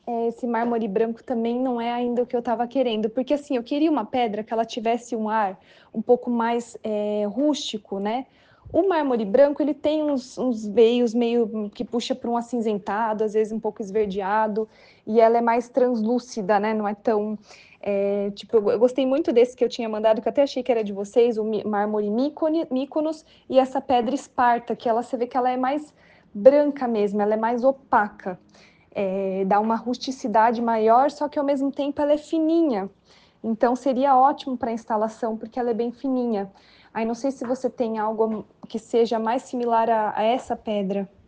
Esse mármore branco também não é ainda o que eu estava querendo, porque assim, eu queria uma pedra que ela tivesse um ar um pouco mais rústico, né? O mármore branco, ele tem uns veios meio que puxa para um acinzentado, às vezes um pouco esverdeado, e ela é mais translúcida, né? Não é tão... tipo, eu gostei muito desse que eu tinha mandado, que eu até achei que era de vocês, o mármore Mykonos, e essa pedra Esparta, que ela, você vê que ela é mais branca mesmo, ela é mais opaca. Dá uma rusticidade maior, só que ao mesmo tempo ela é fininha. Então seria ótimo para instalação, porque ela é bem fininha. Aí não sei se você tem algo que seja mais similar a essa pedra.